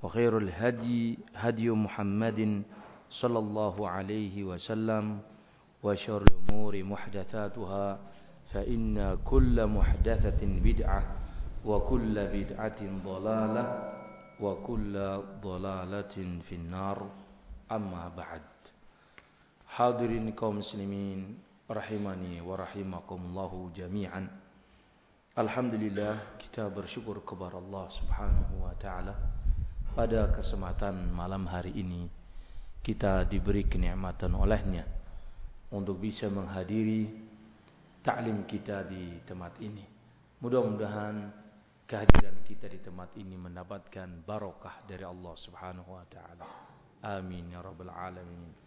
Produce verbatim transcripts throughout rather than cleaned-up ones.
وخير الهدي هدي محمد صلى الله عليه وسلم وشر الأمور محدثاتها فإن كل محدثة بدعة وكل بدعة ضلالة وكل ضلالة في النار أما بعد. Hadirin kaum muslimin rahimani wa rahimakumullahu jami'an. Alhamdulillah, kita bersyukur kepada Allah Subhanahu wa taala pada kesempatan malam hari ini kita diberi kenikmatan olehnya untuk bisa menghadiri ta'lim kita di tempat ini. Mudah-mudahan kehadiran kita di tempat ini mendapatkan barokah dari Allah Subhanahu wa taala. Amin ya rabbal alamin.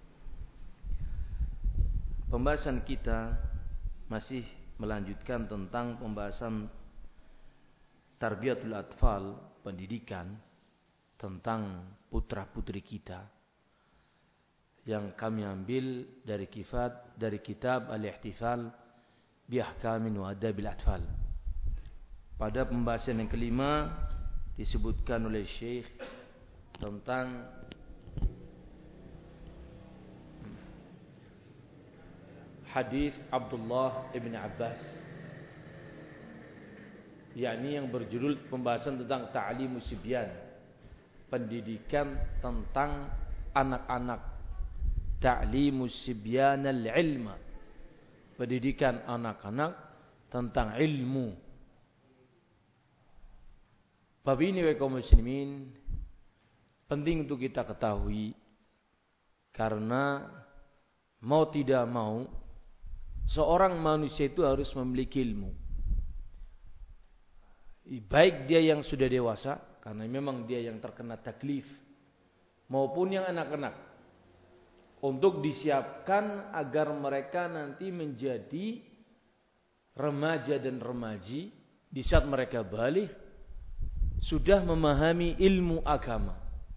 Pembahasan kita masih melanjutkan tentang pembahasan tarbiyatul atfal, pendidikan tentang putra-putri kita yang kami ambil dari kitab dari kitab Al-Ihtifal bi Ahkamin wa Adabil Atfal. Pada pembahasan yang kelima disebutkan oleh Syekh tentang hadis Abdullah ibn Abbas, yakni yang berjudul pembahasan tentang ta'limus sibyan, pendidikan tentang anak-anak, ta'limus sibyan al-ilma, pendidikan anak-anak tentang ilmu. Bab ini wahai kaum muslimin penting untuk kita ketahui, karena mau tidak mau seorang manusia itu harus memiliki ilmu. Baik dia yang sudah dewasa, karena memang dia yang terkena taklif, maupun yang anak-anak, untuk disiapkan agar mereka nanti menjadi remaja dan remaji di saat mereka balik sudah memahami ilmu agama.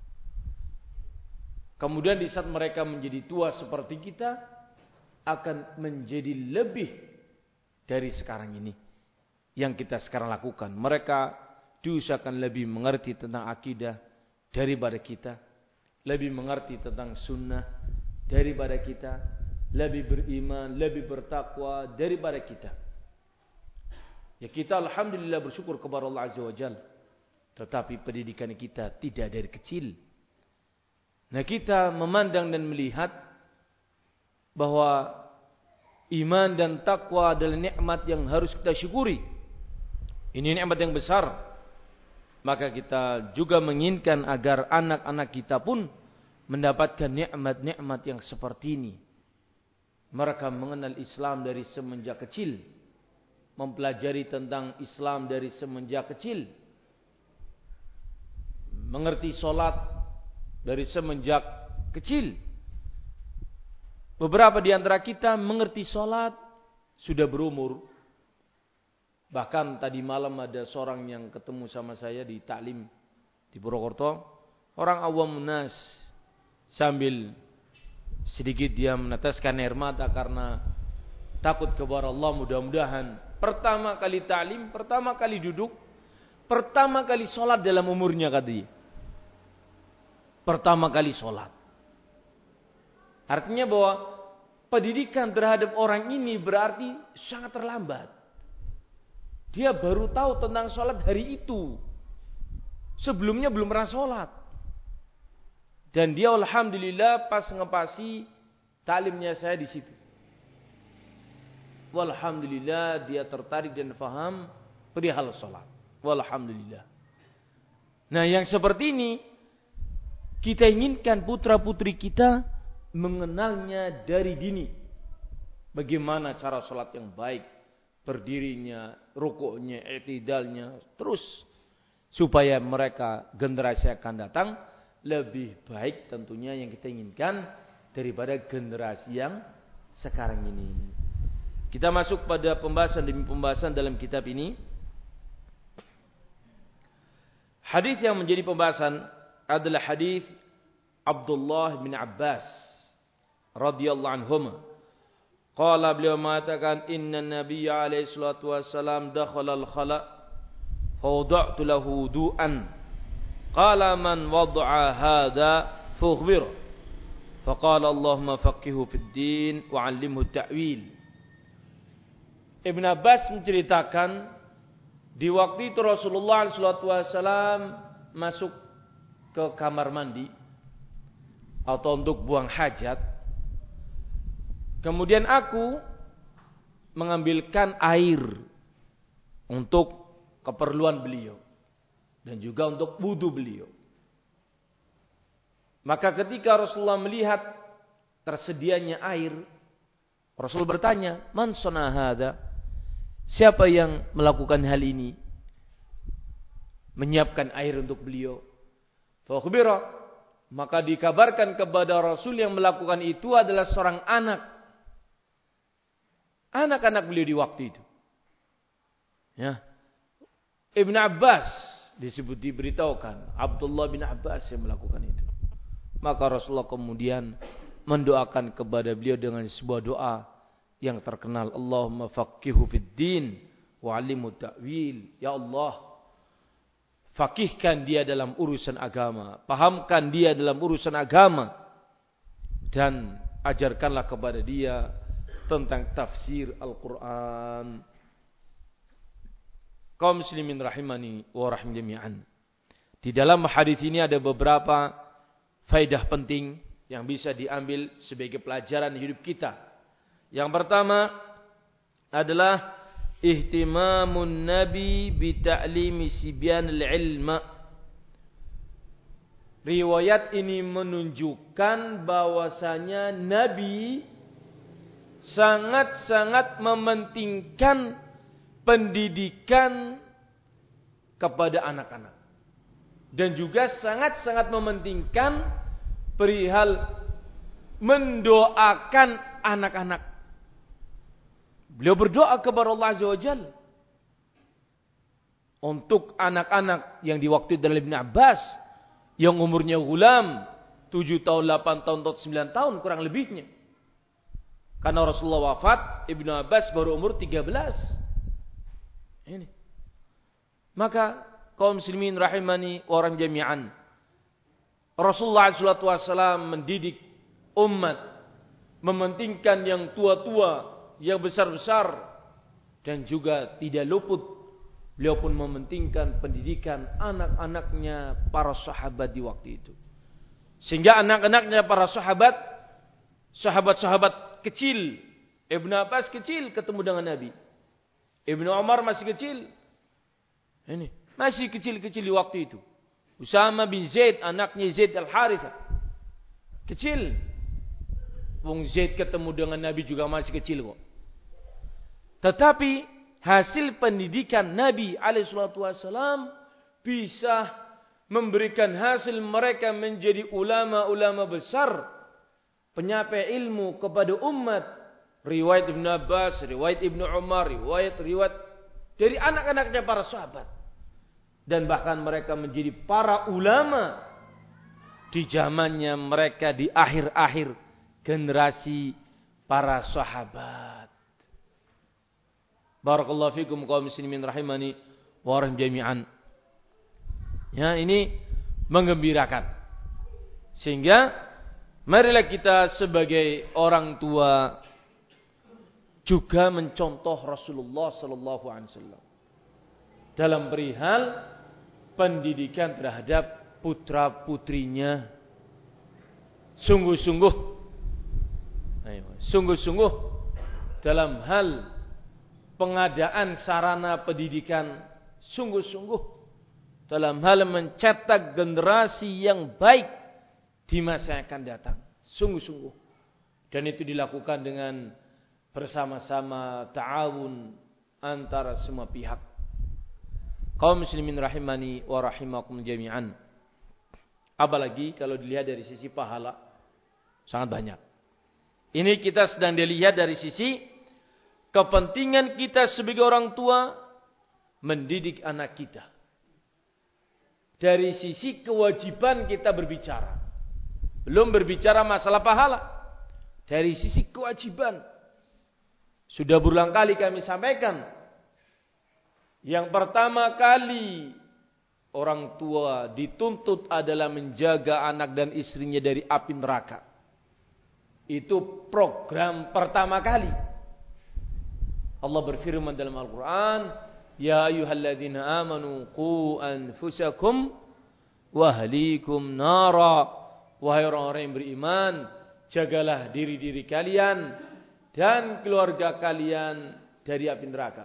Kemudian di saat mereka menjadi tua seperti kita akan menjadi lebih dari sekarang ini yang kita sekarang lakukan. Mereka diusahakan lebih mengerti tentang akidah daripada kita, lebih mengerti tentang sunnah daripada kita, lebih beriman, lebih bertakwa daripada kita. Ya, kita alhamdulillah bersyukur kepada Allah Azza wa Jalla. Tetapi pendidikan kita tidak dari kecil. Nah, kita memandang dan melihat bahwa iman dan takwa adalah nikmat yang harus kita syukuri. Ini nikmat yang besar. Maka kita juga menginginkan agar anak-anak kita pun mendapatkan nikmat-nikmat yang seperti ini. Mereka mengenal Islam dari semenjak kecil, mempelajari tentang Islam dari semenjak kecil, mengerti sholat dari semenjak kecil. Beberapa di antara kita mengerti sholat sudah berumur. Bahkan tadi malam ada seorang yang ketemu sama saya di taklim di Purwokerto. Orang awam nas, sambil sedikit dia meneteskan air mata karena takut kepada Allah. Mudah-mudahan pertama kali taklim, pertama kali duduk, pertama kali sholat dalam umurnya, katanya. Pertama kali sholat. Artinya bahwa pendidikan terhadap orang ini berarti sangat terlambat. Dia baru tahu tentang sholat hari itu. Sebelumnya belum pernah sholat. Dan dia alhamdulillah pas ngepasi taklimnya saya di situ. Walhamdulillah dia tertarik dan faham perihal sholat. Walhamdulillah. Nah, yang seperti ini kita inginkan putra-putri kita mengenalnya dari dini. Bagaimana cara sholat yang baik, berdirinya, rukuknya, i'tidalnya, terus supaya mereka generasi akan datang lebih baik tentunya yang kita inginkan daripada generasi yang sekarang ini. Kita masuk pada pembahasan demi pembahasan dalam kitab ini. Hadis yang menjadi pembahasan adalah hadis Abdullah bin Abbas radhiyallahu anhuma. Qala, beliau mengatakan, inna nabiyya alaihi salatu wassalam dakhala al-khala fa wada'tu lahu wudu'an Qala man wada'a hadha fukhbir. Faqala Allahumma faqihu fid din wa 'allimhu ta'wil. Ibn Abbas menceritakan di waktu itu Rasulullah shallallahu alaihi wasallam masuk ke kamar mandi atau untuk buang hajat. Kemudian aku mengambilkan air untuk keperluan beliau dan juga untuk wudu beliau. Maka ketika Rasulullah melihat tersedianya air, Rasul bertanya, "Man sana hadza?" Siapa yang melakukan hal ini? Menyiapkan air untuk beliau. Fa khubira, maka dikabarkan kepada Rasul yang melakukan itu adalah seorang anak. Anak-anak beliau di waktu itu. Ya. Ibn Abbas disebut diberitahukan, Abdullah bin Abbas yang melakukan itu. Maka Rasulullah kemudian mendoakan kepada beliau dengan sebuah doa yang terkenal, Allahumma faqihu fid din wa 'allimhu ta'wil. Ya Allah, fakihkan dia dalam urusan agama, pahamkan dia dalam urusan agama, dan ajarkanlah kepada dia tentang tafsir Al-Quran. Kaum muslimin rahimani wa rahim jami'an. Di dalam hadis ini ada beberapa faedah penting yang bisa diambil sebagai pelajaran hidup kita. Yang pertama adalah ihtimamun nabi bi ta'limi sibyanil ilma. Riwayat ini menunjukkan bahwasanya Nabi sangat-sangat mementingkan pendidikan kepada anak-anak. Dan juga sangat-sangat mementingkan perihal mendoakan anak-anak. Beliau berdoa kepada Allah Azza wa Jalla untuk anak-anak yang diwaktu dari Ibn Abbas yang umurnya gulam tujuh tahun, delapan tahun, atau sembilan tahun kurang lebihnya. Karena Rasulullah wafat, Ibn Abbas baru umur tiga belas. Ini. Maka kaum muslimin rahimani wa rahim jami'an, Rasulullah shallallahu alaihi wasallam mendidik umat, mementingkan yang tua-tua, yang besar-besar, dan juga tidak luput beliau pun mementingkan pendidikan anak-anaknya para sahabat di waktu itu. Sehingga anak-anaknya para sahabat, sahabat-sahabat kecil, Ibn Abbas kecil ketemu dengan Nabi, Ibn Umar masih kecil, ini masih kecil-kecil di waktu itu. Usama bin Zaid, anaknya Zaid Al-Harithah, kecil. Wong Zaid ketemu dengan Nabi juga masih kecil kok. Tetapi hasil pendidikan Nabi alaihi salatu wasallam bisa memberikan hasil mereka menjadi ulama-ulama besar, penyampai ilmu kepada umat. Riwayat Ibn Abbas, riwayat Ibn Umar, riwayat-riwayat dari anak-anaknya para sahabat. Dan bahkan mereka menjadi para ulama di zamannya mereka di akhir-akhir generasi para sahabat. Barakallahu fikum kaum muslimin rahimani wa rahim jami'an. Ya, ini menggembirakan. Sehingga marilah kita sebagai orang tua juga mencontoh Rasulullah sallallahu alaihi wasallam dalam perihal pendidikan terhadap putra-putrinya. Sungguh-sungguh ayo, sungguh-sungguh dalam hal pengadaan sarana pendidikan, sungguh-sungguh dalam hal mencetak generasi yang baik di masa yang akan datang. Sungguh-sungguh. Dan itu dilakukan dengan bersama-sama, ta'awun antara semua pihak. Kaum muslimin rahimani wa rahimakum jami'an. Apalagi kalau dilihat dari sisi pahala, sangat banyak. Ini kita sedang dilihat dari sisi kepentingan kita sebagai orang tua mendidik anak kita. Dari sisi kewajiban kita berbicara. Belum berbicara masalah pahala. Dari sisi kewajiban. Sudah berulang kali kami sampaikan. Yang pertama kali orang tua dituntut adalah menjaga anak dan istrinya dari api neraka. Itu program pertama kali. Allah berfirman dalam Al-Quran, Ya ayyuhalladzina amanu qu anfusakum wa ahlikum nara. Wahai orang-orang yang beriman, jagalah diri-diri kalian dan keluarga kalian dari api neraka.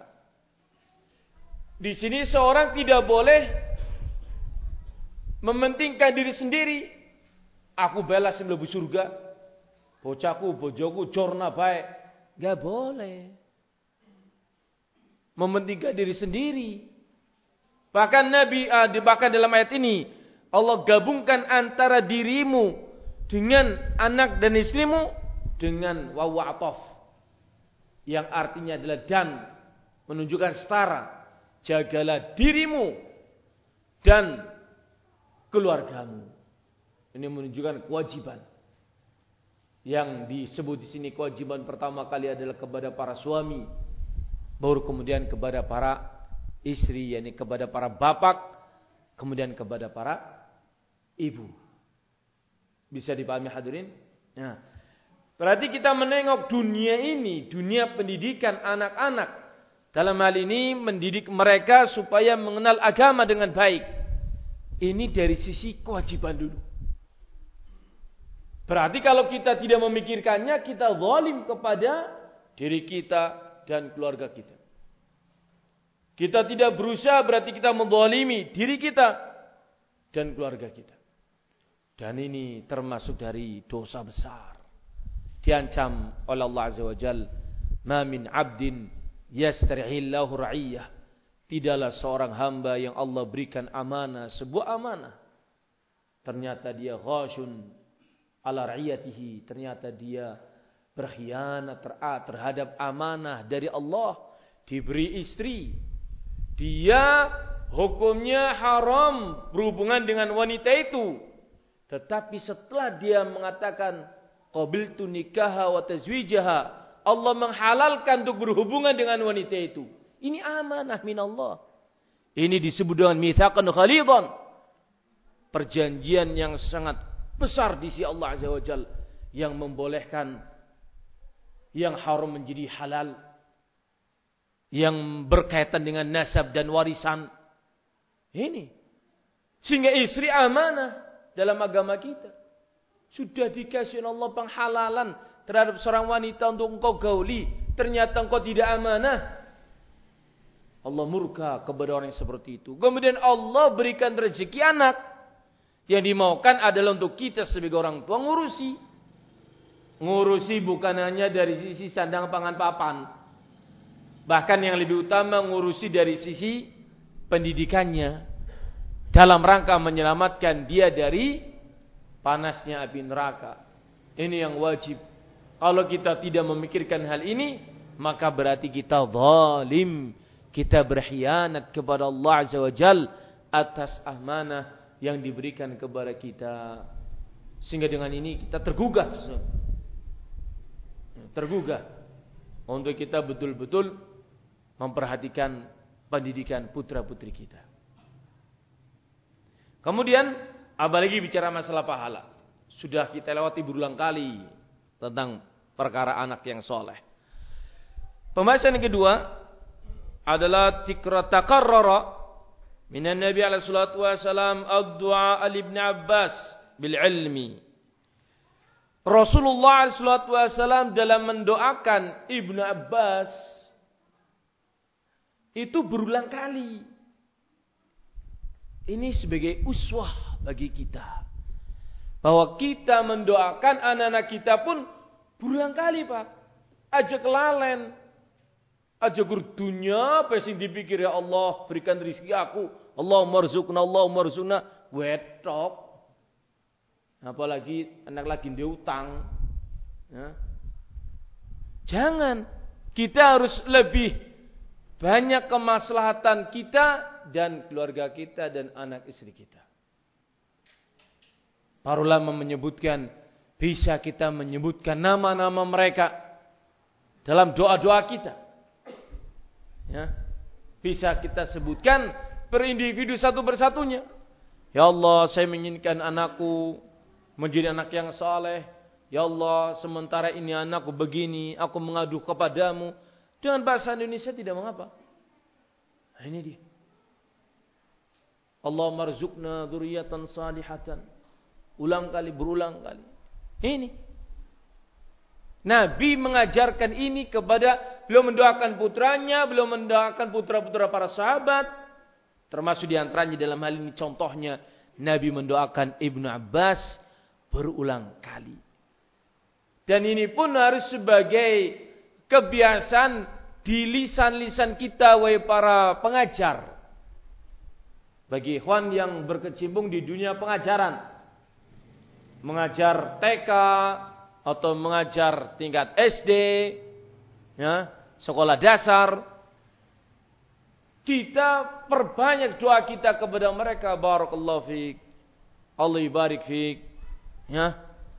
Di sini seorang tidak boleh mementingkan diri sendiri. Aku balas mlebu surga. Bocahku, bojoku, jorna baik. Gak boleh. Mementingkan diri sendiri. Bahkan Nabi, uh, bahkan dalam ayat ini, Allah gabungkan antara dirimu dengan anak dan istrimu dengan wawu atof. Yang artinya adalah dan. Menunjukkan setara. Jagalah dirimu dan keluargamu. Ini menunjukkan kewajiban. Yang disebut di sini kewajiban pertama kali adalah kepada para suami. Baru kemudian kepada para istri, yakni kepada para bapak, kemudian kepada para ibu. Bisa dipahami hadirin? Nah, berarti kita menengok dunia ini, dunia pendidikan anak-anak. Dalam hal ini mendidik mereka supaya mengenal agama dengan baik. Ini dari sisi kewajiban dulu. Berarti kalau kita tidak memikirkannya, kita zalim kepada diri kita dan keluarga kita. Kita tidak berusaha, berarti kita menzalimi diri kita dan keluarga kita. Dan ini termasuk dari dosa besar. Diancam oleh Allah Azza wa Jalla, "Ma min 'abdin yastarihillahu ra'iyyah." Tidaklah seorang hamba yang Allah berikan amanah, sebuah amanah. Ternyata dia ghasyun ala ra'iyatihi. Ternyata dia berkhianat terhadap amanah dari Allah. Diberi istri. Dia hukumnya haram berhubungan dengan wanita itu. Tetapi setelah dia mengatakan qabiltu nikaha wa tazwijaha, Allah menghalalkan untuk berhubungan dengan wanita itu. Ini amanah min Allah. Ini disebut dengan mitsaqan ghalidhan. Perjanjian yang sangat besar di sisi Allah Azza wa Jalla yang membolehkan yang haram menjadi halal, yang berkaitan dengan nasab dan warisan. Ini sehingga istri amanah dalam agama kita. Sudah dikasih Allah penghalalan terhadap seorang wanita untuk engkau gauli, ternyata engkau tidak amanah. Allah murka kepada orang yang seperti itu. Kemudian Allah berikan rezeki anak. Yang dimaukan adalah untuk kita sebagai orang tua ngurusi. Ngurusi bukan hanya dari sisi sandang pangan papan. Bahkan yang lebih utama ngurusi dari sisi pendidikannya. Dalam rangka menyelamatkan dia dari panasnya api neraka. Ini yang wajib. Kalau kita tidak memikirkan hal ini, maka berarti kita zalim. Kita berkhianat kepada Allah Azza wa Jal atas amanah yang diberikan kepada kita. Sehingga dengan ini kita tergugah. Tergugah. Untuk kita betul-betul memperhatikan pendidikan putra-putri kita. Kemudian, apalagi bicara masalah pahala. Sudah kita lewati berulang kali tentang perkara anak yang soleh. Pembahasan yang kedua adalah tikra takarrara minan Nabi alaihi salatu wasalam ad-du'a li Ibnu Abbas bil ilmi. Rasulullah alaihi salatu wasalam dalam mendoakan Ibnu Abbas itu berulang kali. Ini sebagai uswah bagi kita. Bahwa kita mendoakan anak-anak kita pun berulang kali, Pak. Aja kelalen. Aja gurdunya apa sing dipikir, ya Allah berikan rezeki aku, Allahumma rzuqna Allahumma rzuqna, wetok. Apalagi anak lagi diutang, ya. Jangan. Kita harus lebih banyak kemaslahatan kita dan keluarga kita dan anak istri kita. Para ulama menyebutkan, bisa kita menyebutkan nama-nama mereka dalam doa-doa kita. Ya, bisa kita sebutkan per individu satu persatunya. Ya Allah, saya menginginkan anakku menjadi anak yang saleh. Ya Allah, sementara ini anakku begini, aku mengadu kepadamu. Dengan bahasa Indonesia tidak mengapa. Nah, ini dia. Allah marzuqna dzurriyyatan salihatan. Ulang kali, berulang kali. Ini. Nabi mengajarkan ini kepada, beliau mendoakan putranya, beliau mendoakan putra-putra para sahabat. Termasuk diantaranya dalam hal ini contohnya, Nabi mendoakan Ibnu Abbas berulang kali. Dan ini pun harus sebagai kebiasaan di lisan-lisan kita, wahai para pengajar. Bagi ikhwan yang berkecimpung di dunia pengajaran. Mengajar T K, atau mengajar tingkat S D, ya, sekolah dasar, kita perbanyak doa kita kepada mereka. Barakallahu fiik, Allah ibarik fiik, ya.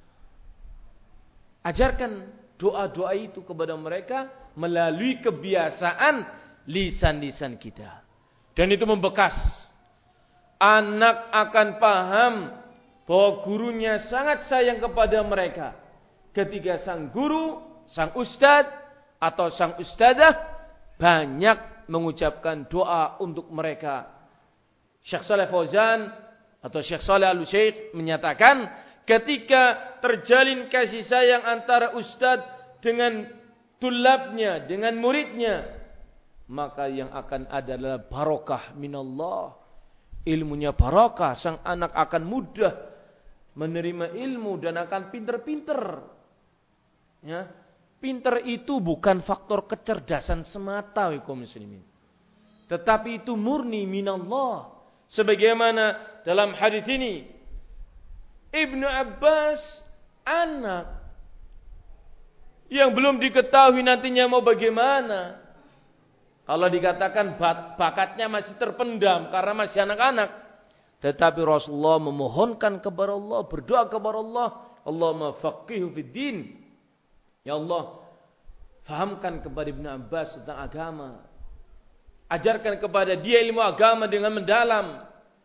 Ajarkan doa-doa itu kepada mereka melalui kebiasaan lisan-lisan kita, dan itu membekas. Anak akan paham bahwa gurunya sangat sayang kepada mereka ketika sang guru, sang ustadz atau sang ustadzah banyak mengucapkan doa untuk mereka. Syekh Shalih Fauzan atau Syekh Shalih Al-Utsaimin menyatakan, ketika terjalin kasih sayang antara ustadz dengan tulabnya, dengan muridnya, maka yang akan ada adalah barokah minallah. Ilmunya barokah, sang anak akan mudah menerima ilmu dan akan pinter-pinter. Ya, pinter itu bukan faktor kecerdasan semata, kaum muslimin, tetapi itu murni minallah. Sebagaimana dalam hadis ini, Ibnu Abbas anak yang belum diketahui nantinya mau bagaimana. Kalau dikatakan bakatnya masih terpendam karena masih anak-anak, tetapi Rasulullah memohonkan kepada Allah, berdoa kepada Allah, Allahumma faqihu fid din. Ya Allah, fahamkan kepada Ibnu Abbas tentang agama. Ajarkan kepada dia ilmu agama dengan mendalam.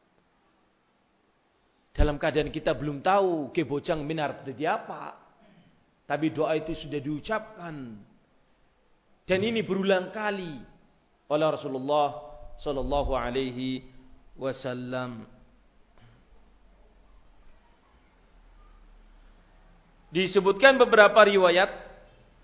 Dalam keadaan kita belum tahu kebocang minar jadi apa, tapi doa itu sudah diucapkan. Dan ini berulang kali oleh Rasulullah sallallahu alaihi wasallam. Disebutkan beberapa riwayat,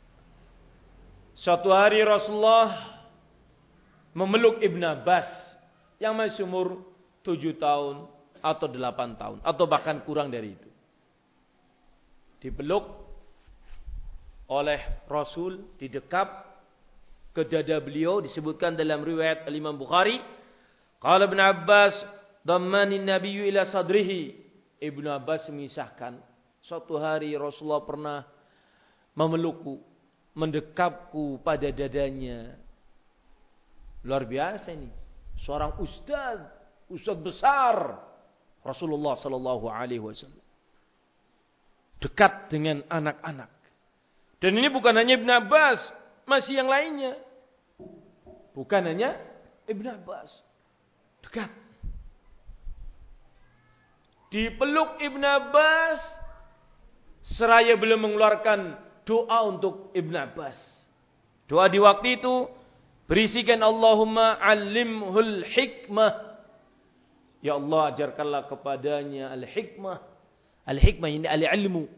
suatu hari Rasulullah memeluk Ibnu Abbas yang masih umur tujuh tahun atau delapan tahun atau bahkan kurang dari itu. Dipeluk oleh Rasul, didekap ke dada beliau. Disebutkan dalam riwayat Imam Bukhari, qala Ibnu Abbas dammani nabiyyu ila sadrihi. Ibnu Abbas mengisahkan, suatu hari Rasulullah pernah memelukku, mendekapku pada dadanya. Luar biasa ini. Seorang ustaz, ustaz besar Rasulullah sallallahu alaihi wasallam. Dekat dengan anak-anak. Dan ini bukan hanya Ibnu Abbas, masih yang lainnya. Bukan hanya Ibnu Abbas. Dekat. Dipeluk Ibnu Abbas seraya belum mengeluarkan doa untuk Ibnu Abbas. Doa di waktu itu berisikan Allahumma alimhul hikmah. Ya Allah, ajarkanlah kepadanya al-hikmah. Al-hikmah ini al-ilmu.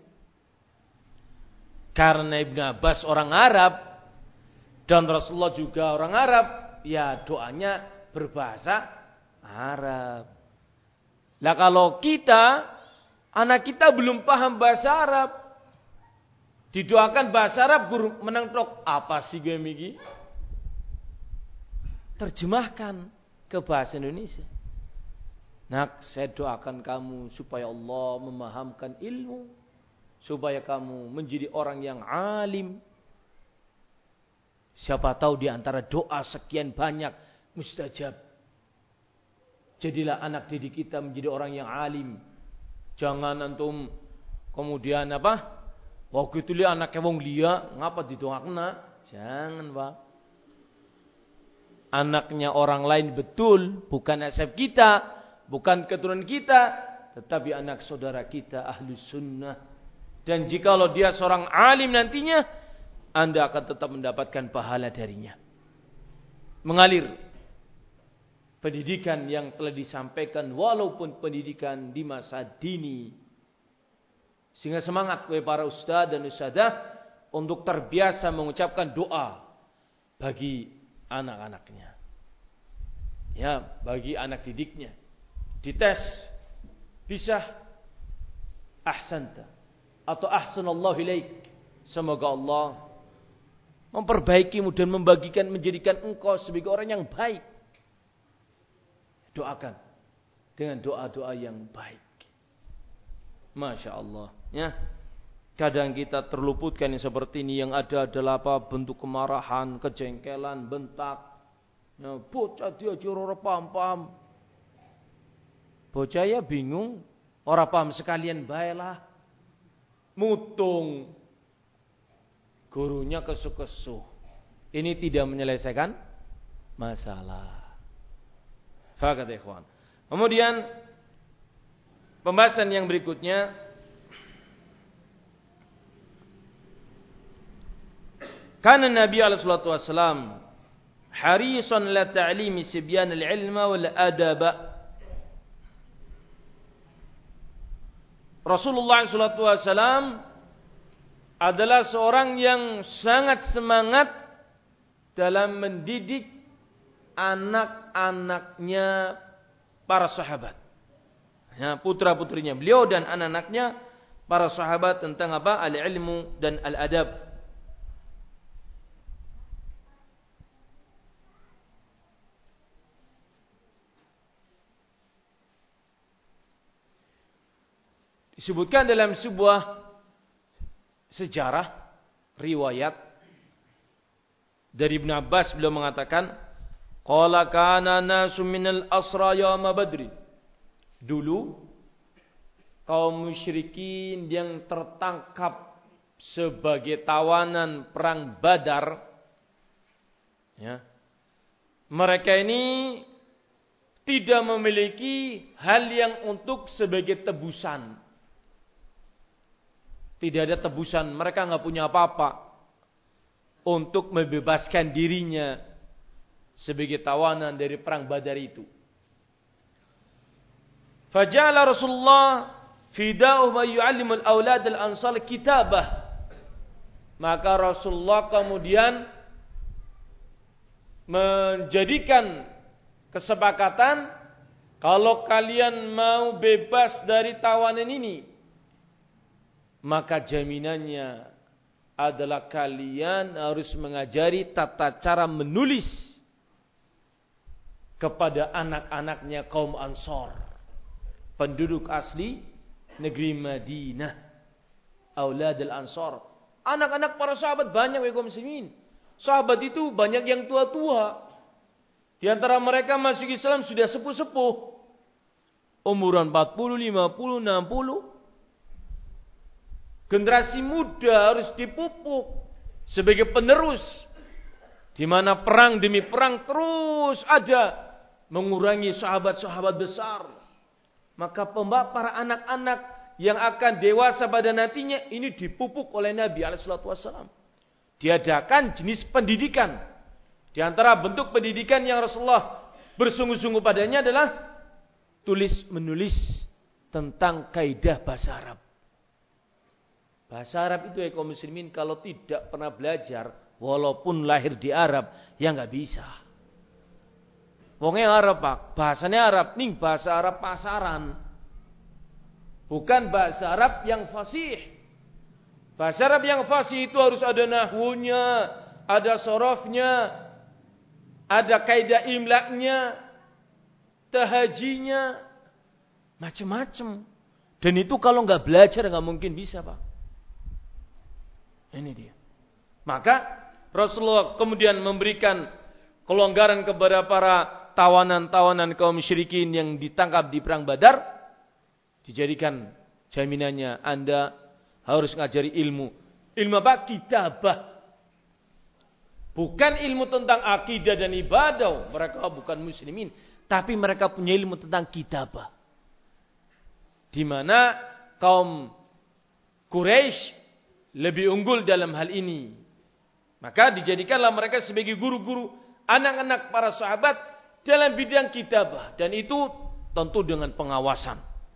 Karena Ibnu Abbas orang Arab dan Rasulullah juga orang Arab, ya doanya berbahasa Arab. Lah kalau kita, anak kita belum paham bahasa Arab, didoakan bahasa Arab, guru menengtok, apa sih gemigi? Terjemahkan ke bahasa Indonesia. Nak, saya doakan kamu supaya Allah memahamkan ilmu, supaya kamu menjadi orang yang alim. Siapa tahu di antara doa sekian banyak mustajab. Jadilah anak didik kita menjadi orang yang alim. Jangan antum kemudian apa? Waktu itu lihat anaknya wong liya, ngapa didoakan nak? Jangan, Pak. anaknya orang lain betul, bukan nasab kita, bukan keturunan kita, tetapi anak saudara kita ahlus sunnah. Dan jikalau dia seorang alim nantinya, Anda akan tetap mendapatkan pahala darinya. Mengalir pendidikan yang telah disampaikan walaupun pendidikan di masa dini. Sehingga semangat kepada para ustaz dan ustadzah untuk terbiasa mengucapkan doa bagi anak-anaknya. Ya, bagi anak didiknya. Dites bisa ahsanta atau ahsanallahu ilaik. Semoga Allah memperbaikimu dan membagikan menjadikan engkau sebagai orang yang baik. Doakan dengan doa-doa yang baik. Masya Allah. Ya, kadang kita terluputkan yang seperti ini, yang ada adalah apa? Bentuk kemarahan, kejengkelan, bentak. Ya, bocah dia ora paham-paham. Bocah ya bingung, ora paham sekalian baiklah. Mutung. Gurunya kesuh-kesuh. Ini tidak menyelesaikan masalah. Fakat ikhwan. Kemudian pembahasan yang berikutnya, kana Nabi alaihi salatu wasallam harisan la ta'limi sibyan al-ilma wal adaba. Rasulullah alaihi salatu wasallam adalah seorang yang sangat semangat dalam mendidik anak-anaknya para sahabat. Ya, putra-putrinya beliau dan anak-anaknya para sahabat tentang apa? Al-ilmu dan al-adab. Disebutkan dalam sebuah sejarah riwayat dari Ibnu Abbas, beliau mengatakan, qala kana nasu minal asra yaum badri. Dulu kaum musyrikin yang tertangkap sebagai tawanan perang Badar, ya, mereka ini tidak memiliki hal yang untuk sebagai tebusan. Tidak ada tebusan, mereka nggak punya apa-apa untuk membebaskan dirinya sebagai tawanan dari perang Badar itu. Faja'ala Rasulullah fida'uhu wa yu'allimul aulad al-ansar kitabah. Maka Rasulullah kemudian menjadikan kesepakatan, kalau kalian mau bebas dari tawanan ini, maka jaminannya adalah kalian harus mengajari tata cara menulis kepada anak-anaknya kaum Ansar, penduduk asli negeri Madinah, aulad al-Ansar. Anak-anak para sahabat banyak kaum muslimin. Sahabat itu banyak yang tua-tua. Di antara mereka masuk Islam sudah sepuh-sepuh. Umuran empat puluh, lima puluh, enam puluh. Generasi muda harus dipupuk sebagai penerus. Di mana perang demi perang terus ada mengurangi sahabat-sahabat besar. Maka para anak-anak yang akan dewasa pada nantinya ini dipupuk oleh Nabi alaihi salatu wasallam. Diadakan jenis pendidikan. Di antara bentuk pendidikan yang Rasulullah bersungguh-sungguh padanya adalah tulis menulis tentang kaidah bahasa Arab. Bahasa Arab itu ya kaum muslimin, kalau tidak pernah belajar walaupun lahir di Arab ya nggak bisa. Wongnya Arab Pak, bahasanya Arab, nih bahasa Arab pasaran. Bukan bahasa Arab yang fasih. Bahasa Arab yang fasih itu harus ada nahwunya, ada sorofnya, ada kaidah imlaknya, tahajinya, macam-macam. Dan itu kalau nggak belajar nggak mungkin bisa Pak. Ini dia. Maka Rasulullah kemudian memberikan kelonggaran kepada para tawanan-tawanan kaum musyrikin yang ditangkap di perang Badar, dijadikan jaminannya Anda harus ngajari ilmu. Ilmu apa? Kitabah. Bukan ilmu tentang akidah dan ibadah. Mereka bukan muslimin. Tapi mereka punya ilmu tentang kitabah. Di mana kaum Quraisy lebih unggul dalam hal ini. Maka dijadikanlah mereka sebagai guru-guru anak-anak para sahabat dalam bidang kitabah. Dan itu tentu dengan pengawasan.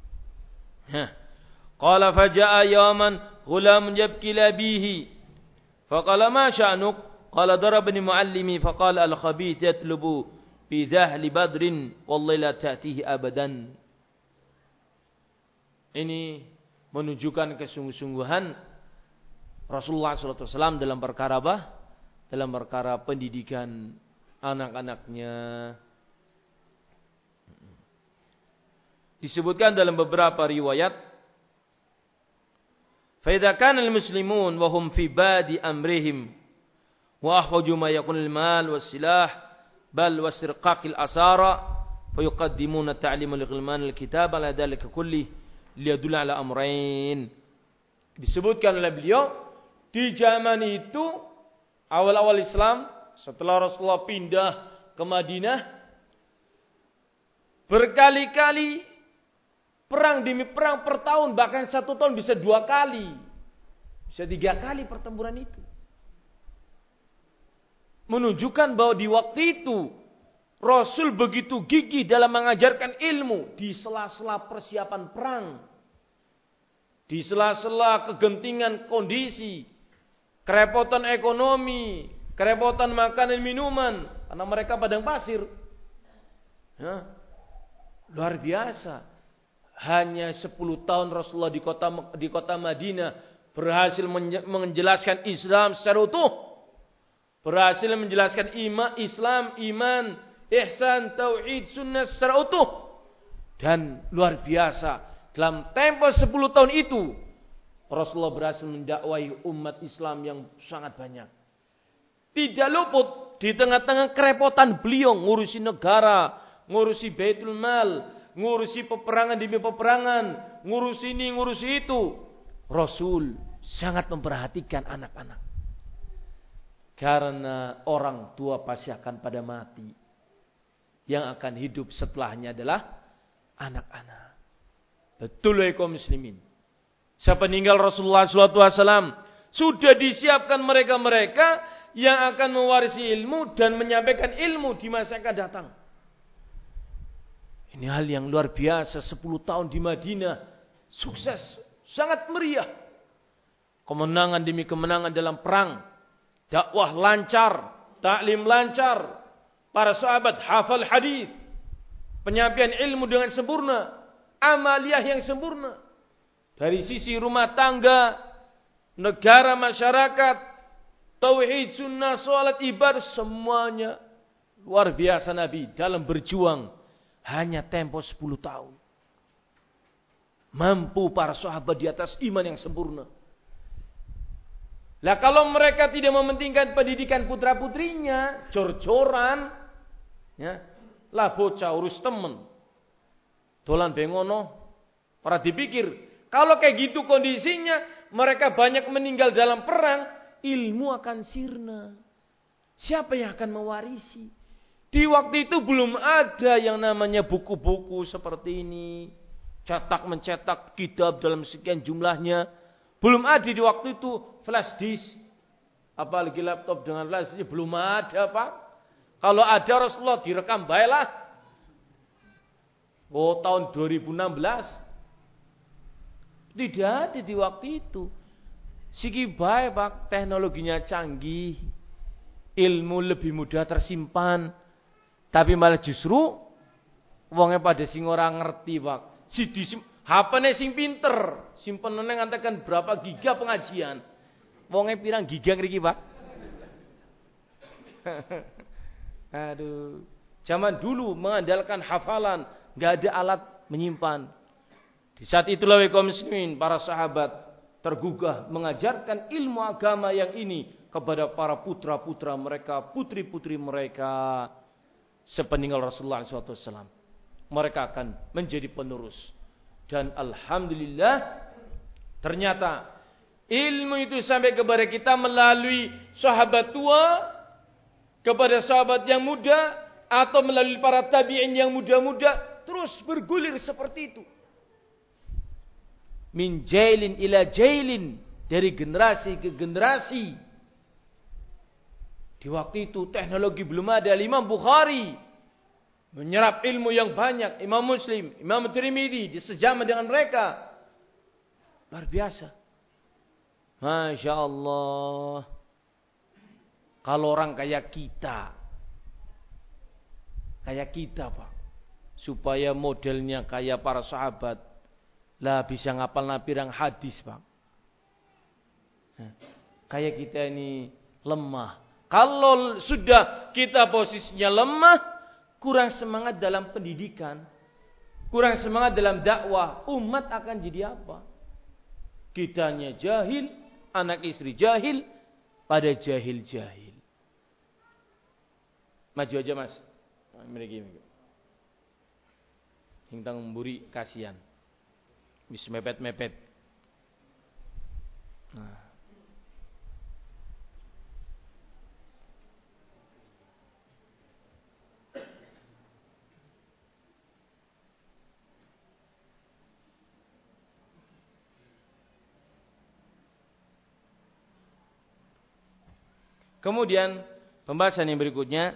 Qala faja'a yawman ghulam yabki labihi. Faqala ma sya'nuk? Qala darabani muallimi faqala al-khabith yatlubu bi dhahli badrin wallahi la ta'tihi abadan. Ini menunjukkan kesungguh-sungguhan Rasulullah shallallahu alaihi wasallam dalam perkara apa? Dalam perkara pendidikan anak-anaknya. Disebutkan dalam beberapa riwayat, fa idza kana al-muslimun wa hum fi badi amrihim wa ahwaju ma yakun al-mal was-silah bal wasirqaq al-asara fa yuqaddimuna ta'lim al-ghilman al-kitab ala dhalika kulli liyadulla ala amrayn. Disebutkan oleh beliau di zaman itu awal-awal Islam setelah Rasulullah pindah ke Madinah berkali-kali perang demi perang per tahun, bahkan satu tahun bisa dua kali, bisa tiga kali pertempuran itu. Menunjukkan bahwa di waktu itu Rasul begitu gigih dalam mengajarkan ilmu di sela-sela persiapan perang, di sela-sela kegentingan kondisi, kerepotan ekonomi, kerepotan makanan minuman, karena mereka padang pasir. Ya, luar biasa. Hanya sepuluh tahun Rasulullah di kota di kota Madinah berhasil menjelaskan Islam secara utuh. Berhasil menjelaskan iman, Islam, iman, ihsan, tauhid, sunnah secara utuh. Dan luar biasa, dalam tempo sepuluh tahun itu Rasulullah berhasil mendakwai umat Islam yang sangat banyak. Tidak luput di tengah-tengah kerepotan beliau ngurusi negara, ngurusi Baitul Mal, ngurusi peperangan demi peperangan, ngurusi ini, ngurusi itu. Rasul sangat memperhatikan anak-anak. Karena orang tua pasti akan pada mati. Yang akan hidup setelahnya adalah anak-anak. Betul ya kaum muslimin. Sepeninggal Rasulullah shallallahu alaihi wasallam sudah disiapkan mereka-mereka yang akan mewarisi ilmu dan menyampaikan ilmu di masa yang akan datang. Ini hal yang luar biasa. sepuluh tahun di Madinah. Sukses. Sangat meriah. Kemenangan demi kemenangan dalam perang. Dakwah lancar. Taklim lancar. Para sahabat hafal hadis. Penyampaian ilmu dengan sempurna. Amaliyah yang sempurna. Dari sisi rumah tangga. Negara, masyarakat. Tauhid, sunnah, salat, ibadah. Semuanya luar biasa Nabi dalam berjuang. Hanya tempo sepuluh tahun. Mampu para sahabat di atas iman yang sempurna. Lah kalau mereka tidak mementingkan pendidikan putra-putrinya, jor-joran, ya, lah bocah urus temen. Dolan bengono, para dipikir, kalau kayak gitu kondisinya, mereka banyak meninggal dalam perang, ilmu akan sirna. Siapa yang akan mewarisi? Di waktu itu belum ada yang namanya buku-buku seperti ini. Cetak mencetak kitab dalam sekian jumlahnya. Belum ada di waktu itu flash disk. Apalagi laptop dengan flash disk. Belum ada Pak. Kalau ada Rasulullah direkam baiklah. Oh tahun dua ribu enam belas. Tidak ada di waktu itu. Siki baik Pak. Teknologinya canggih. Ilmu lebih mudah tersimpan. Tapi malah justru wongnya pada sing ora ngerti, Pak. Si di H P-ne sing pinter, simpenane ngantekan berapa giga pengajian. Wongnya pirang giga ngriki, Pak? Aduh. Zaman dulu mengandalkan hafalan, enggak ada alat menyimpan. Di saat itulah kaum muslimin, para sahabat tergugah mengajarkan ilmu agama yang ini kepada para putra-putra mereka, putri-putri mereka. Sepeninggal Rasulullah shallallahu alaihi wasallam, mereka akan menjadi penerus. Dan alhamdulillah, ternyata ilmu itu sampai kepada kita melalui sahabat tua kepada sahabat yang muda atau melalui para tabi'in yang muda-muda, terus bergulir seperti itu. Min jailin ila jailin, dari generasi ke generasi. Di waktu itu teknologi belum ada. Imam Bukhari menyerap ilmu yang banyak. Imam Muslim, Imam Tirmidzi disejama dengan mereka. Luar biasa. Masya Allah. Kalau orang kayak kita, kayak kita Pak, supaya modelnya kayak para sahabat, lah bisa ngapal napirang hadis Pak. Nah, kayak kita ini lemah. Kalau sudah kita posisinya lemah, kurang semangat dalam pendidikan, kurang semangat dalam dakwah, umat akan jadi apa? Kitanya jahil, anak istri jahil, pada jahil-jahil. Maju aja Mas. Mereka hingtang memburi kasihan. Bisa mepet-mepet. Nah. Kemudian pembahasan yang berikutnya,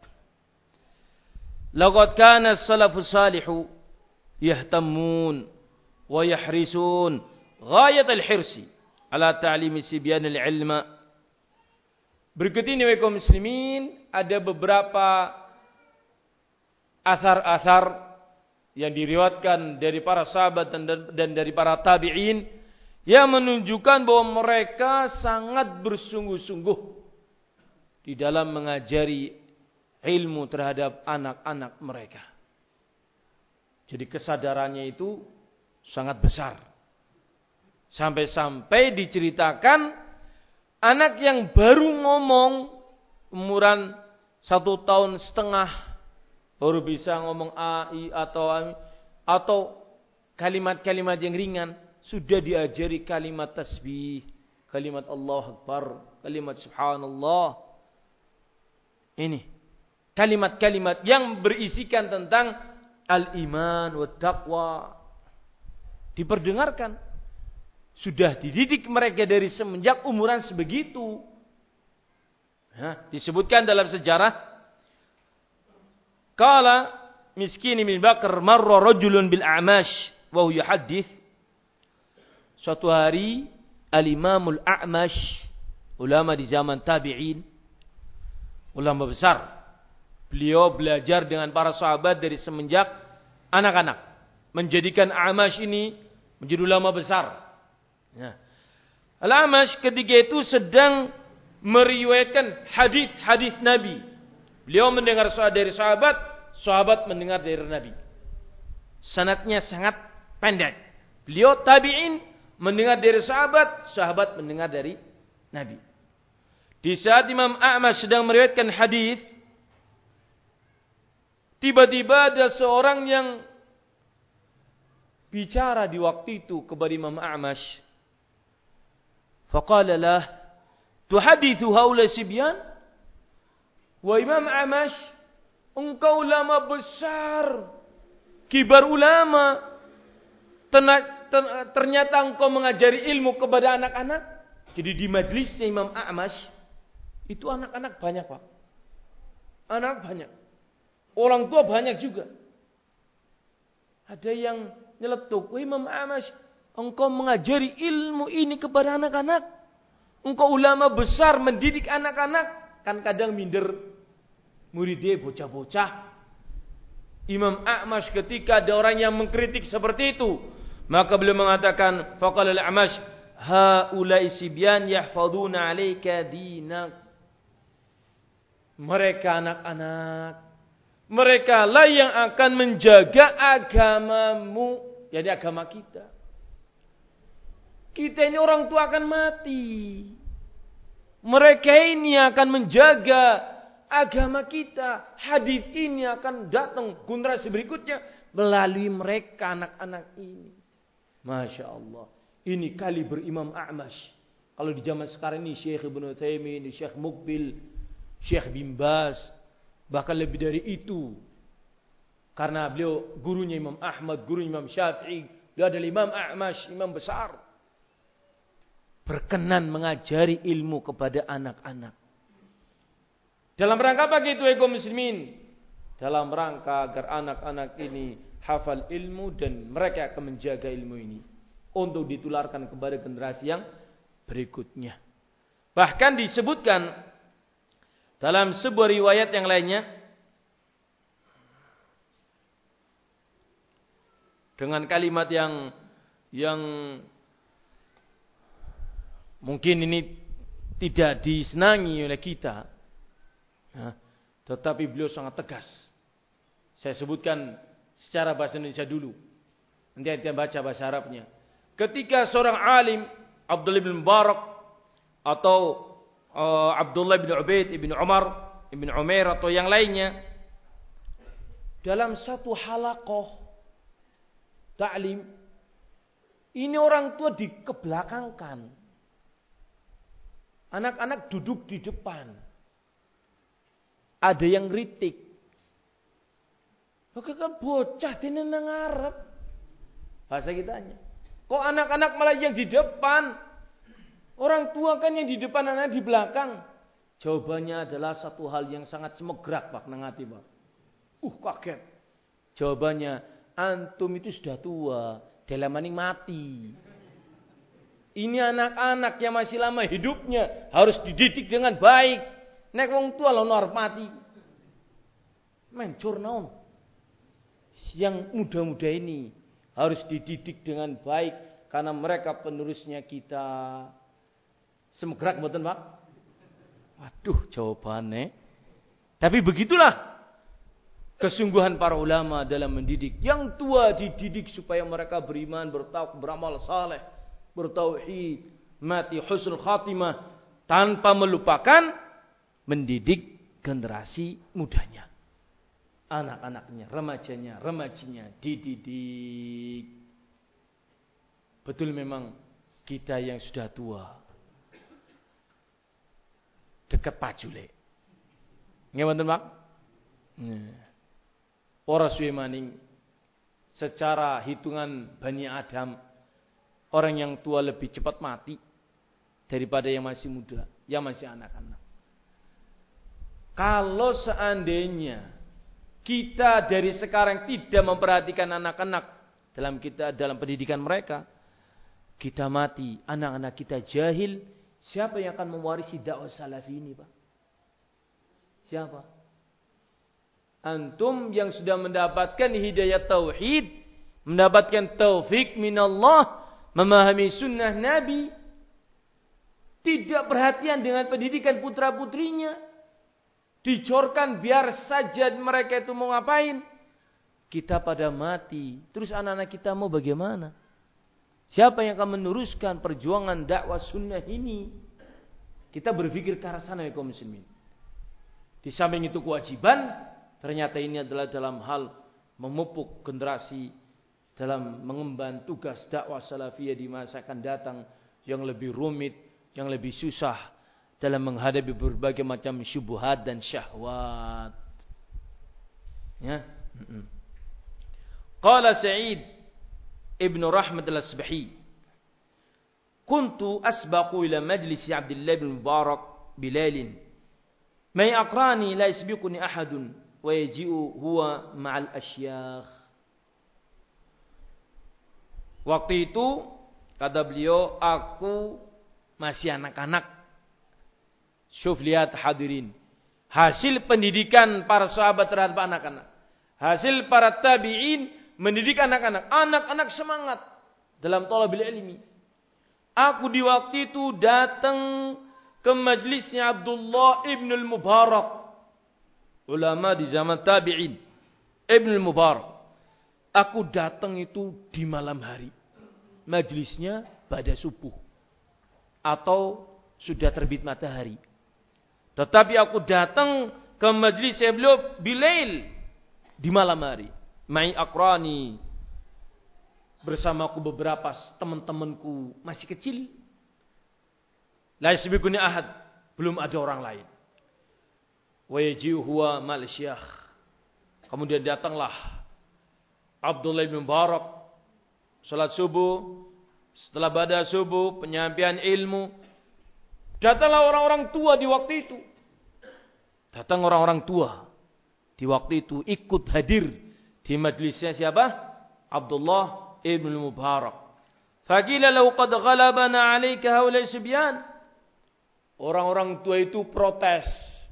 laqad kana as-salafus salihu yahtammun wa yahrisun ghayat al-hirsi ala ta'limi sibyan al-ilma. Berikut ini kaum muslimin, ada beberapa asar-asar yang diriwayatkan dari para sahabat dan, dan dari para tabi'in yang menunjukkan bahwa mereka sangat bersungguh-sungguh di dalam mengajari ilmu terhadap anak-anak mereka. Jadi kesadarannya itu sangat besar. Sampai-sampai diceritakan anak yang baru ngomong umuran satu tahun setengah baru bisa ngomong a, i atau atau kalimat-kalimat yang ringan, sudah diajari kalimat tasbih, kalimat Allah Akbar, kalimat subhanallah. Ini kalimat-kalimat yang berisikan tentang al-iman wa taqwa diperdengarkan. Sudah dididik mereka dari semenjak umuran sebegitu. Nah, disebutkan dalam sejarah, qala Miskin bin Bakr marra rajulun bil A'mash wa huwa yuhaddits. Suatu hari Al-Imamul A'mash, ulama di zaman tabi'in, ulama besar. Beliau belajar dengan para sahabat dari semenjak anak-anak, menjadikan A'mash ini menjadi ulama besar. Ya. Al-A'mash ketika itu sedang meriwayatkan hadis-hadis Nabi. Beliau mendengar dari sahabat, sahabat mendengar dari Nabi. Sanadnya sangat pendek. Beliau tabi'in mendengar dari sahabat, sahabat mendengar dari Nabi. Di saat Imam A'mash sedang meriwayatkan hadis, tiba-tiba ada seorang yang bicara di waktu itu kepada Imam A'mash. Faqala lah, tuhadithu haula sibyan? Wa Imam A'mash, engkau ulama besar, kibar ulama, ternyata engkau mengajari ilmu kepada anak-anak. Jadi di majlisnya Imam A'mash itu anak-anak banyak Pak. Anak banyak. Orang tua banyak juga. Ada yang nyeletuk, Imam A'mash, engkau mengajari ilmu ini kepada anak-anak. Engkau ulama besar mendidik anak-anak. Kan kadang minder muridnya bocah-bocah. Imam A'mash ketika ada orang yang mengkritik seperti itu, maka beliau mengatakan, faqala al-A'mash, haula'i sibyan yahfaduna 'alaika dinak. Mereka anak-anak, mereka lah yang akan menjaga agamamu, jadi agama kita. Kita ini orang tua akan mati. Mereka ini akan menjaga agama kita. Hadis ini akan datang generasi berikutnya melalui mereka anak-anak ini. Masya Allah. Ini kaliber Imam A'mash. Kalau di zaman sekarang ini Syekh Ibnu Utsaimin, Syekh Muqbil, Syekh bin Baz, bahkan lebih dari itu. Karena beliau gurunya Imam Ahmad, gurunya Imam Syafi'i, beliau adalah Imam A'mash, imam besar. Berkenan mengajari ilmu kepada anak-anak. Dalam rangka apa gitu ya kaum muslimin? Dalam rangka agar anak-anak ini hafal ilmu dan mereka akan menjaga ilmu ini untuk ditularkan kepada generasi yang berikutnya. Bahkan disebutkan dalam sebuah riwayat yang lainnya dengan kalimat yang yang mungkin ini tidak disenangi oleh kita, ya, tetapi beliau sangat tegas. Saya sebutkan secara bahasa Indonesia dulu. Nanti kita baca bahasa Arabnya. Ketika seorang alim Abdullah bin Mubarak atau uh, Abdullah bin Ubaid bin Umar bin Umair atau yang lainnya dalam satu halaqah ta'lim, ini orang tua dikebelakangkan. Anak-anak duduk di depan. Ada yang kritik. Oke kan bocah dene nang ngarep. Bahasa kitanya. Kok anak-anak malah yang di depan? Orang tua kan yang di depan, anak di belakang. Jawabannya adalah satu hal yang sangat semegrak Pak nang ati, Pak. Uh kaget. Jawabannya, antum itu sudah tua, dalam maning mati. Ini anak-anak yang masih lama hidupnya harus dididik dengan baik. Nek wong tua lho arep mati. Mencur naon? Yang muda-muda ini harus dididik dengan baik karena mereka penerusnya kita. Semegrak mboten, Pak? Waduh, jawabannya. Tapi begitulah kesungguhan para ulama dalam mendidik. Yang tua dididik supaya mereka beriman, bertakwa, beramal saleh, bertauhid, mati husnul khatimah tanpa melupakan mendidik generasi mudanya. Anak-anaknya, remajanya, remajinya dididik. Betul memang kita yang sudah tua dekat pacule. Nggih wonten, Pak? Nah. Ora suwe maning secara hitungan Bani Adam, orang yang tua lebih cepat mati daripada yang masih muda, yang masih anak-anak. Kalau seandainya kita dari sekarang tidak memperhatikan anak-anak dalam kita dalam pendidikan mereka, kita mati, anak-anak kita jahil, siapa yang akan mewarisi dakwah salafi ini, Pak? Siapa? Antum yang sudah mendapatkan hidayah tauhid, mendapatkan taufik minallah, memahami sunnah Nabi, tidak perhatian dengan pendidikan putra-putrinya, dicorkan biar saja mereka itu mau ngapain. Kita pada mati. Terus anak-anak kita mau bagaimana? Siapa yang akan meneruskan perjuangan dakwah sunnah ini? Kita berpikir ke arah sana ya kaum muslimin. Di samping itu kewajiban, ternyata ini adalah dalam hal memupuk generasi dalam mengemban tugas dakwah salafiyah di masa akan datang yang lebih rumit, yang lebih susah dalam menghadapi berbagai macam syubhat dan syahwat. Ya. Qala Sa'id ibn Rahmat al-Asbahi, kuntu asbaqu ila majlis Abdullah bin Mubarak Bilal, ma yaqrani la yasbiquni ahadun wa yaji'u huwa ma'al asyakh. Waktu itu kata beliau, aku masih anak-anak. Syuf lihat hadirin. Hasil pendidikan para sahabat terhadap anak-anak. Hasil para tabi'in mendidik anak-anak. Anak-anak semangat dalam thalabul ilmi. Aku di waktu itu datang ke majlisnya Abdullah ibn al-Mubarak. Ulama di zaman tabi'in. Ibn al-Mubarak. Aku datang itu di malam hari. Majlisnya pada subuh. Atau sudah terbit matahari. Tetapi aku datang ke majlis beliau Bilail di malam hari. Mai akrani, bersamaku beberapa teman-temanku masih kecil. La yasbiquni ahad, belum ada orang lain. wa yaji'u huwa mal syekh. Kemudian datanglah Abdullah bin Mubarak salat subuh. Setelah pada subuh penyampaian ilmu, datanglah orang-orang tua di waktu itu. Datang orang-orang tua di waktu itu ikut hadir di majlisnya siapa? Abdullah ibn Mubarak. Faqila law qad ghalabana 'alaika haula sibyan. Orang-orang tua itu protes.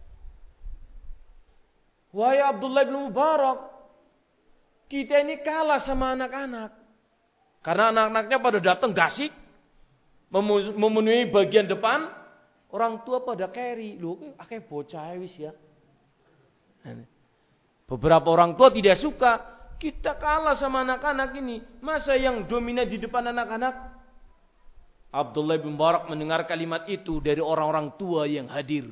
Wahai Abdullah bin Mubarak, kita ini kalah sama anak-anak. Karena anak-anaknya pada datang gasik, memenuhi bagian depan, orang tua pada carry. Loh, akeh bocah wis ya. Beberapa orang tua tidak suka, kita kalah sama anak-anak ini. Masa yang dominan di depan anak-anak? Abdullah bin Mubarak mendengar kalimat itu dari orang-orang tua yang hadir.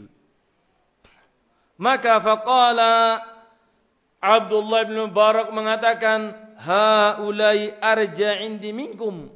Maka faqala Abdullah bin Mubarak mengatakan, haulai arja indi minkum.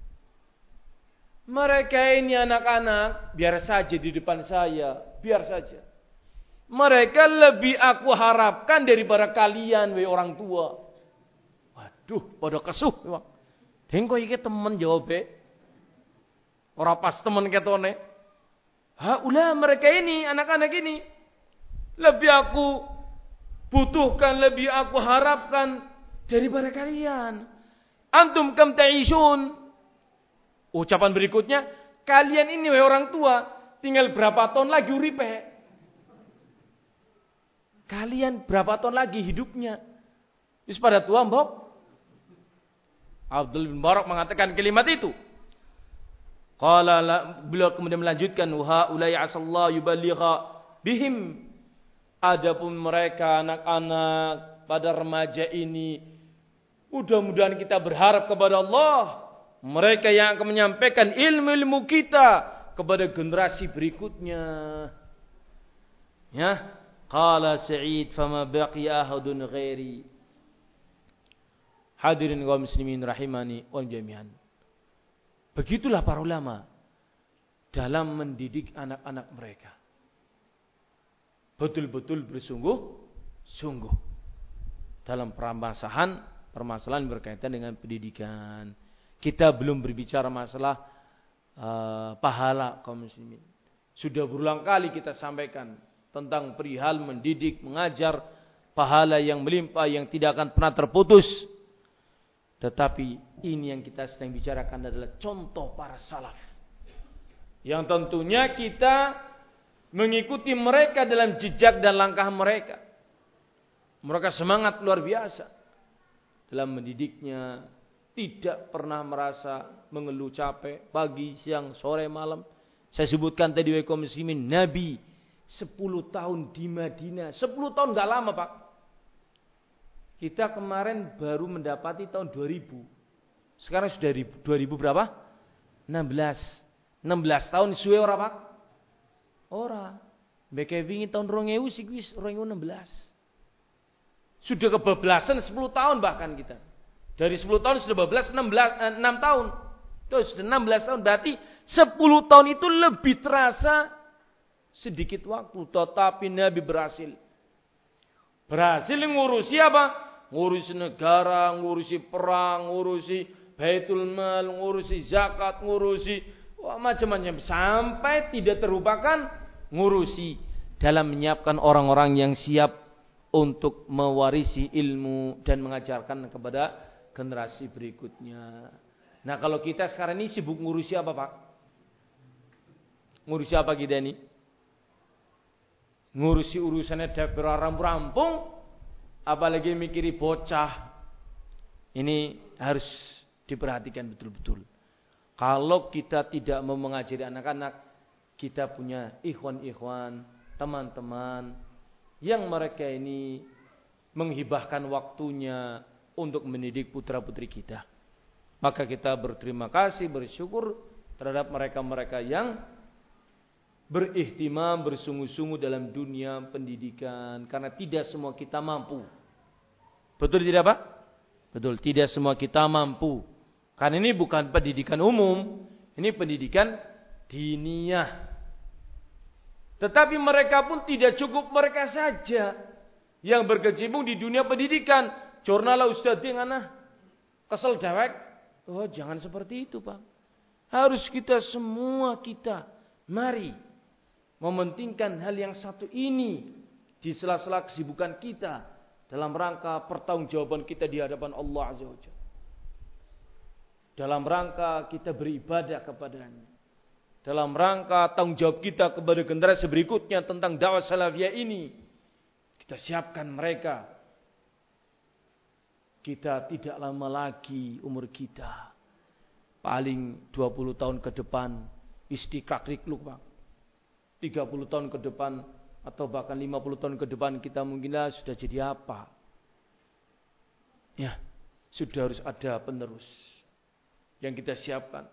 Mereka ini anak-anak, biar saja di depan saya, biar saja. Mereka lebih aku harapkan daripada kalian, wahai orang tua. Waduh, pada kesuh. Dengko iki temen jawab be. Ora pas temen ketone. Haula mereka ini, anak-anak ini lebih aku butuhkan, lebih aku harapkan daripada kalian. Antum kam ta'ishun. Ucapan berikutnya, kalian ini wahai orang tua, tinggal berapa tahun lagi uripe? Kalian berapa tahun lagi hidupnya? Wis pada tua, mbok. Abdul bin Mubarak mengatakan kalimat itu. Qala la, beliau kemudian melanjutkan, wa ulai asallahu yuballigha bihim. Adapun mereka anak-anak pada remaja ini, mudah-mudahan kita berharap kepada Allah, mereka yang akan menyampaikan ilmu-ilmu kita kepada generasi berikutnya. Ya, qala Sa'id fama baqiya ahadun ghairi. Hadirin kaum muslimin rahimani wal jami'an. Begitulah para ulama dalam mendidik anak-anak mereka. Betul-betul bersungguh-sungguh dalam permasalahan permasalahan berkaitan dengan pendidikan. Kita belum berbicara masalah uh, pahala kaum muslimin. Sudah berulang kali kita sampaikan tentang perihal mendidik, mengajar, pahala yang melimpah yang tidak akan pernah terputus. Tetapi ini yang kita sedang bicarakan adalah contoh para salaf. Yang tentunya kita mengikuti mereka dalam jejak dan langkah mereka. Mereka semangat luar biasa dalam mendidiknya, tidak pernah merasa mengeluh capek pagi, siang, sore, malam. Saya sebutkan tadi wa kaum muslimin, Nabi sepuluh tahun di Madinah. sepuluh tahun enggak lama, Pak. Kita kemarin baru mendapati tahun dua ribu. Sekarang sudah dua ribu berapa? enam belas. enam belas tahun suwe ora, Pak? Ora. Mbeke wingi tahun dua ribu sik wis dua ribu enam belas. Sudah kebablasan sepuluh tahun bahkan kita. Dari sepuluh tahun sudah bablas enam belas enam tahun. Itu sudah enam belas tahun, berarti sepuluh tahun itu lebih terasa sedikit waktu, tetapi Nabi berhasil. Berhasil ngurusi apa? Ngurusi negara, ngurusi perang, ngurusi Baitul Mal, ngurusi zakat, ngurusi wah, macam-macam sampai tidak terlupakan ngurusi dalam menyiapkan orang-orang yang siap untuk mewarisi ilmu dan mengajarkan kepada generasi berikutnya. Nah, kalau kita sekarang ini sibuk ngurusi apa, Pak? Ngurusi apa kita ini? Ngurusi urusannya dapur rampung-rampung, apalagi mikiri bocah. Ini harus diperhatikan betul-betul. Kalau kita tidak mau mengajari anak-anak, kita punya ikhwan-ikhwan, teman-teman yang mereka ini menghibahkan waktunya untuk mendidik putra-putri kita. Maka kita berterima kasih, bersyukur terhadap mereka-mereka yang berihtimam, bersungguh-sungguh dalam dunia pendidikan. Karena tidak semua kita mampu. Betul tidak, Pak? Betul, tidak semua kita mampu. Karena ini bukan pendidikan umum, ini pendidikan diniyah. Tetapi mereka pun tidak cukup mereka saja yang berkecimpung di dunia pendidikan. Jurnal Ustadz yang ana kesel dewek. Oh, jangan seperti itu, Pak. Harus kita semua kita mari mementingkan hal yang satu ini di sela-sela kesibukan kita dalam rangka pertanggungjawaban kita di hadapan Allah Azza wa Jalla. Dalam rangka kita beribadah kepadanya. Dalam rangka tanggung jawab kita kepada generasi berikutnya tentang dakwah salafiyah ini. Kita siapkan mereka. Kita tidak lama lagi umur kita. Paling dua puluh tahun ke depan. Istiqlaq rikluk, Pak. tiga puluh tahun ke depan. Atau bahkan lima puluh tahun ke depan kita mungkinlah sudah jadi apa. Ya. Sudah harus ada penerus. Yang kita siapkan.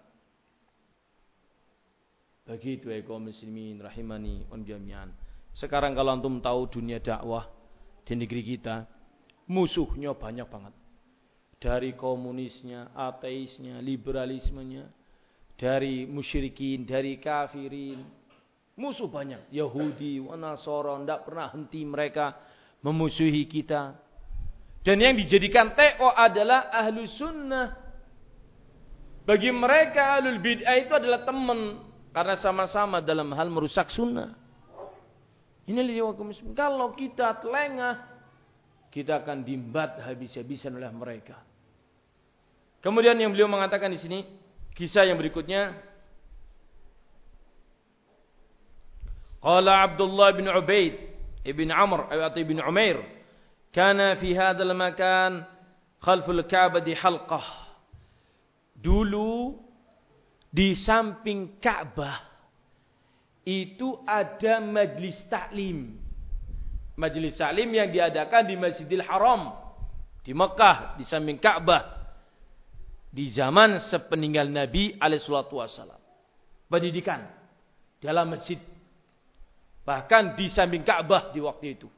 Bagi itu kaum muslimin rahimani wan jami'an. Sekarang kalau antum tahu dunia dakwah di negeri kita, musuhnya banyak banget. Dari komunisnya, ateisnya, liberalismenya, dari musyrikin, dari kafirin. Musuh banyak. Yahudi, Nasara, tidak pernah henti mereka memusuhi kita. Dan yang dijadikan T O adalah ahlu sunnah. Bagi mereka ahlul bid'ah itu adalah teman. Karena sama-sama dalam hal merusak sunnah. Ini lihat kalau kita telengah, kita akan dimbat habis-habisan oleh mereka. Kemudian yang beliau mengatakan di sini, kisah yang berikutnya. Qala Abdullah bin Ubaid ibn Amr atau ibn Umair, kana fi hadzal makan khalful Ka'bah di halqah. Dulu di samping Ka'bah itu ada majlis taklim. Majlis taklim yang diadakan di Masjidil Haram di Mekah di samping Ka'bah di zaman sepeninggal Nabi alaihi salatu wasallam. Pendidikan dalam masjid bahkan di samping Ka'bah di waktu itu.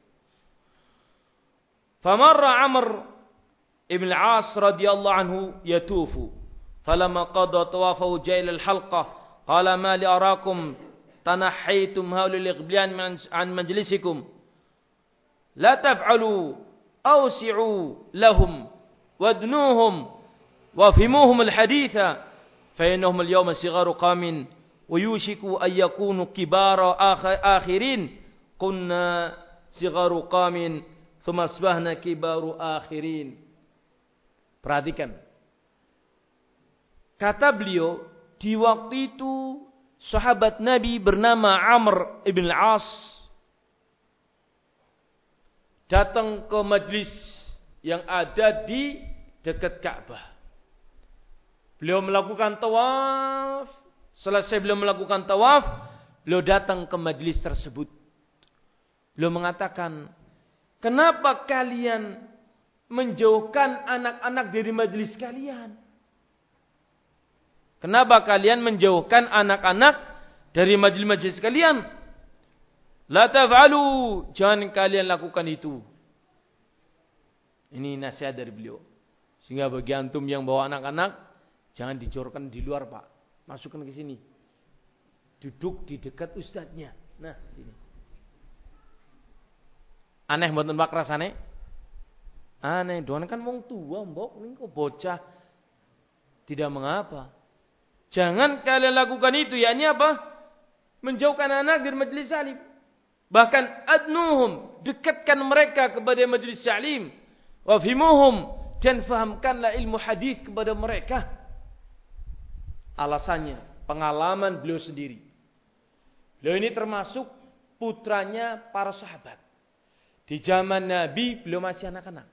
Famarra Amr ibn al-As radhiyallahu anhu yatufu. فلما قضى طوافه جاء إلى الحلقة قال ما لي أراكم تنحيتم هؤلاء الإغبيان عن مجلسكم لا تفعلوا أوسعوا لهم وادنوهم وافهموهم الحديث فإنهم اليوم صغار قوم ويوشك أن يكونوا كبار آخرين كنا صغار قوم ثم أصبحنا كبار آخرين. Perhatikan. Kata beliau, di waktu itu sahabat Nabi bernama Amr ibn al-As datang ke majlis yang ada di dekat Ka'bah. Beliau melakukan tawaf. Selesai beliau melakukan tawaf, beliau datang ke majlis tersebut. Beliau mengatakan, kenapa kalian menjauhkan anak-anak dari majlis kalian? Kenapa kalian menjauhkan anak-anak dari majlis-majlis kalian? La taf'alu, jangan kalian lakukan itu. Ini nasihat dari beliau. Sehingga bagi antum yang bawa anak-anak, jangan dijorkan di luar, Pak. Masukkan ke sini. Duduk di dekat ustadznya. Nah, sini. Aneh mboten Pak rasane? Aneh, doan kan wong tua, mbok ning kok bocah. Tidak mengapa. Jangan kalian lakukan itu, yakni apa? Menjauhkan anak dari majlis salim. Bahkan adnuhum, dekatkan mereka kepada majlis salim. Wafhimuhum, dan fahamkanlah ilmu hadis kepada mereka. Alasannya, pengalaman beliau sendiri. Beliau ini termasuk putranya para sahabat. Di zaman Nabi, beliau masih anak-anak.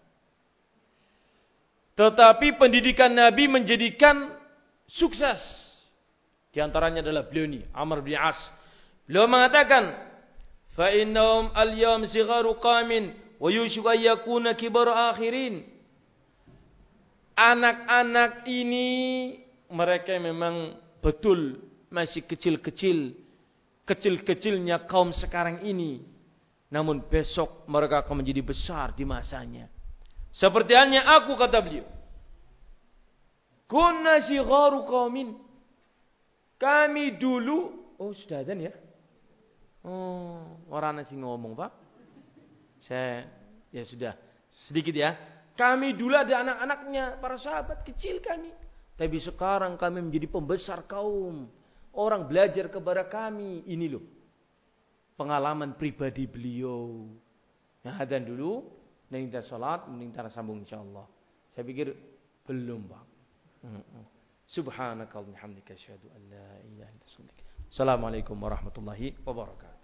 Tetapi pendidikan Nabi menjadikan sukses. Di antaranya adalah beliau ini, Amr bin As. Beliau mengatakan, fa innahum al-yawm sigharu qamin wa yushiku an yakuna kibaru akhirin. Anak-anak ini mereka memang betul masih kecil-kecil, kecil-kecilnya kaum sekarang ini. Namun besok mereka akan menjadi besar di masanya. Seperti halnya aku, kata beliau. Kunna sigharu qaumin. Kami dulu, oh sudah adzan ya? Oh, orang nasi ngomong, Pak. Saya ya sudah sedikit ya. Kami dulu ada anak-anaknya, para sahabat kecil kami. Tapi sekarang kami menjadi pembesar kaum. Orang belajar kepada kami. Ini loh pengalaman pribadi beliau. Nah, adzan dulu, dan kita salat, mending kita sambung insyaallah. Saya pikir belum, Pak. Subhanakallahumma hamdika asyhadu an la ilaha illa anta astaghfiruka. Assalamualaikum warahmatullahi wabarakatuh.